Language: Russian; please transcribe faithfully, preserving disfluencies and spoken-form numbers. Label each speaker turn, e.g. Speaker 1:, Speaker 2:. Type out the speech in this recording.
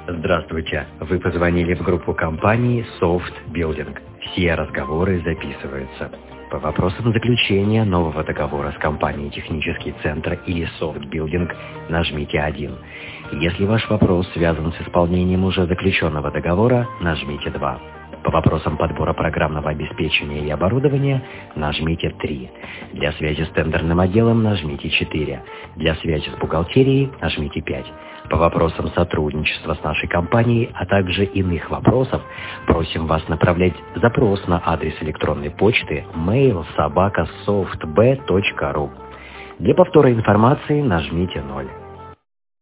Speaker 1: Здравствуйте. Вы позвонили в группу компании Soft Building. Все разговоры записываются. По вопросам заключения нового договора с компанией «Технический центр» или Soft Building нажмите один. Если ваш вопрос связан с исполнением уже заключенного договора, нажмите два. По вопросам подбора программного обеспечения и оборудования нажмите три. Для связи с тендерным отделом нажмите четыре. Для связи с бухгалтерией нажмите пять. По вопросам сотрудничества с нашей компанией, а также иных вопросов, просим вас направлять запрос на адрес электронной почты mail собака softb точка ru. Для повтора информации нажмите ноль.